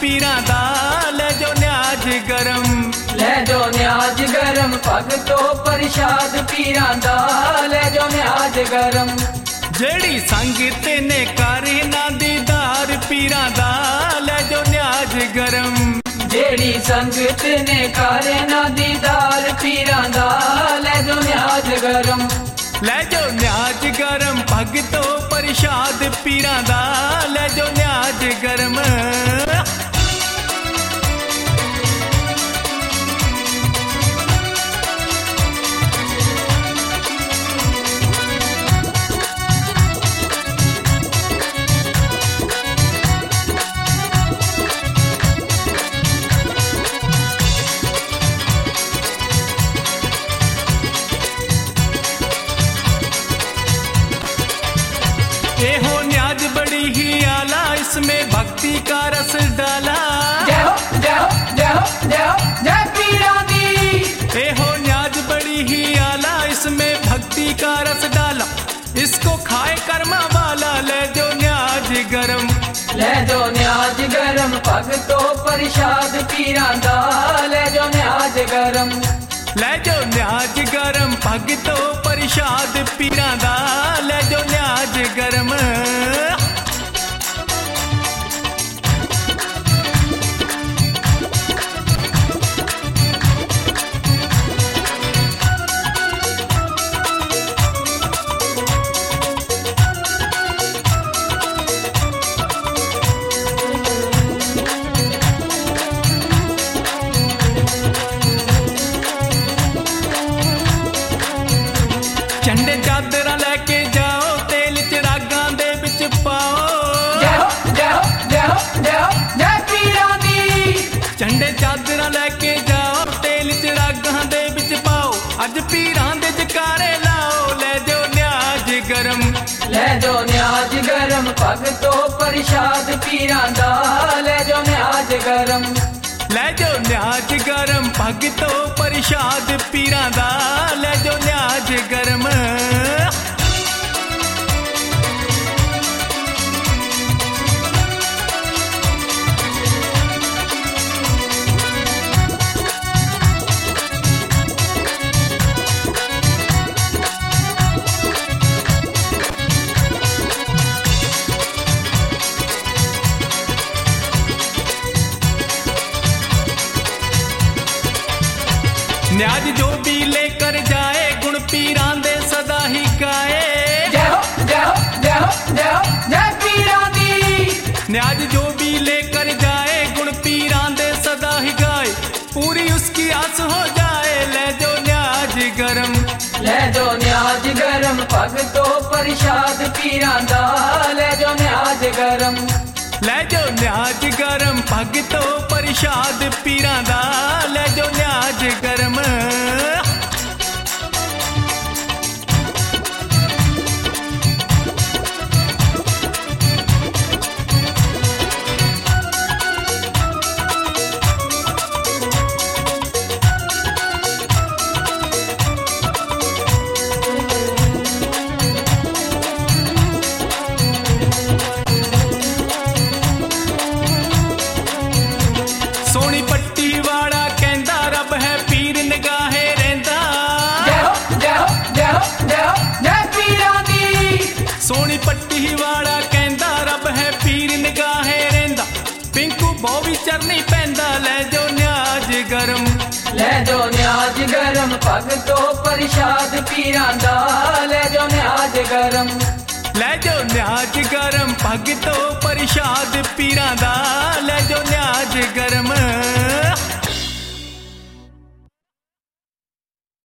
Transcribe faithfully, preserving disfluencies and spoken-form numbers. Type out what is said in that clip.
पीरां दा ले जो न्याज गरम ले जो न्याज गरम भगतो प्रसाद पीरां दा ले जो न्याज गरम जेड़ी संगत ने करे ना दीदार पीरां दा ले जो न्याज गरम जेड़ी संगत ने करे ना दीदार पीरां दा ले जो न्याज गरम ले जो न्याज गरम भगतो प्रसाद पीरां दा ले जो न्याज गरम ये हो न्याज बड़ी ही आला इसमें भक्ति का रस डाला जय हो जय हो जय हो जय हो जय पीरां दी ये हो न्याज बड़ी ही आला इसमें भक्ति का रस डाला इसको खाए कर्मा वाला ले जो न्याज गरम ले जो न्याज गरम भगतो प्रसाद पीरां दा ले जो न्याज गरम ले जो न्याज गरम भगतो प्रसाद पीरां दा ले जो न्याज गरम झंडे चादरा लेके जाओ तेल चिरागां दे विच पाओ जय हो जय हो जय हो जय हो जय पीरां दी झंडे चादरा लेके जाओ तेल चिरागां दे विच पाओ अज पीरां दे जकारे लाओ ले जो न्याज गरम ले जो न्याज गरम भगतो प्रसाद पीरां दा ले जो न्याज गरम ले जो न्याज गरम भगतो प्रसाद पीरां दा ले जो न्याज गरम न्याज जो भी लेकर जाए गुण पीरां दे सदा ही गाए जय हो जय हो जय हो जय हो जय पीरां दी न्याज जो भी लेकर जाए गुण पीरां दे सदा ही गाए पूरी उसकी आस हो जाए ले जो न्याज गरम ले जो न्याज गरम भगतो प्रसाद पीरां दा ले जो न्याज गरम ले जो न्याज गरम भगतो प्रसाद पीरां दा ले जो न्याज गरम सोनी पट्टी वाला कहंदा रब है पीर निगाहे रहिंदा जय हो जय हो जय हो जय हो जय पीरां दी सोनी पट्टी वाला कहंदा रब है पीर निगाहे रहिंदा पिंकू बॉबी चरनी पैंदा ले जो न्याज गरम ले जो न्याज गरम भगतो प्रसाद पीरां दा ले जो न्याज गरम ले जो न्याज गरम भगतो प्रसाद पीरां दा ले जो न्याज गरम